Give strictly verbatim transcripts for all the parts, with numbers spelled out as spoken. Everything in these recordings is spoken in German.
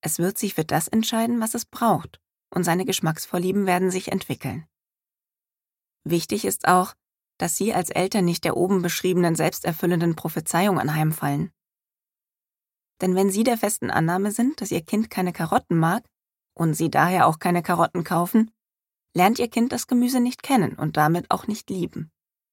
Es wird sich für das entscheiden, was es braucht, und seine Geschmacksvorlieben werden sich entwickeln. Wichtig ist auch, dass Sie als Eltern nicht der oben beschriebenen selbsterfüllenden Prophezeiung anheimfallen. Denn wenn Sie der festen Annahme sind, dass Ihr Kind keine Karotten mag und Sie daher auch keine Karotten kaufen, lernt Ihr Kind das Gemüse nicht kennen und damit auch nicht lieben.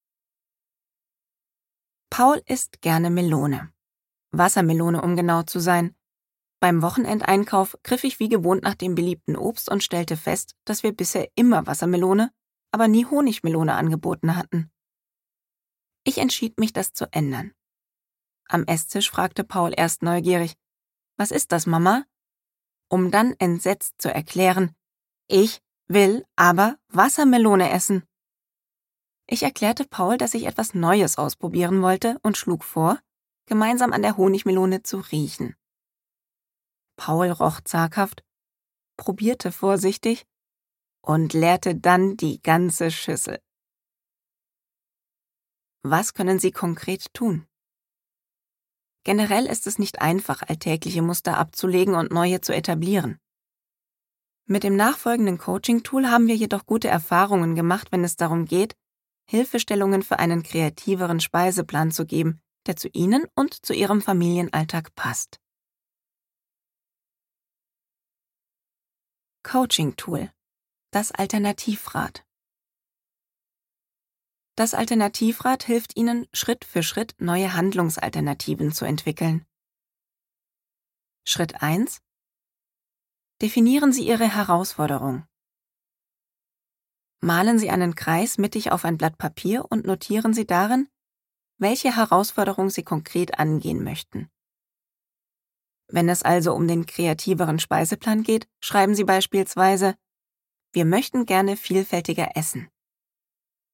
Paul isst gerne Melone. Wassermelone, um genau zu sein. Beim Wochenendeinkauf griff ich wie gewohnt nach dem beliebten Obst und stellte fest, dass wir bisher immer Wassermelone, aber nie Honigmelone angeboten hatten. Ich entschied mich, das zu ändern. Am Esstisch fragte Paul erst neugierig: »Was ist das, Mama?« Um dann entsetzt zu erklären: »Ich will aber Wassermelone essen.« Ich erklärte Paul, dass ich etwas Neues ausprobieren wollte und schlug vor, gemeinsam an der Honigmelone zu riechen. Paul roch zaghaft, probierte vorsichtig und leerte dann die ganze Schüssel. Was können Sie konkret tun? Generell ist es nicht einfach, alltägliche Muster abzulegen und neue zu etablieren. Mit dem nachfolgenden Coaching-Tool haben wir jedoch gute Erfahrungen gemacht, wenn es darum geht, Hilfestellungen für einen kreativeren Speiseplan zu geben, der zu Ihnen und zu Ihrem Familienalltag passt. Coaching-Tool: Das Alternativrad. Das Alternativrad hilft Ihnen, Schritt für Schritt neue Handlungsalternativen zu entwickeln. Schritt eins: Definieren Sie Ihre Herausforderung. Malen Sie einen Kreis mittig auf ein Blatt Papier und notieren Sie darin, welche Herausforderung Sie konkret angehen möchten. Wenn es also um den kreativeren Speiseplan geht, schreiben Sie beispielsweise: Wir möchten gerne vielfältiger essen.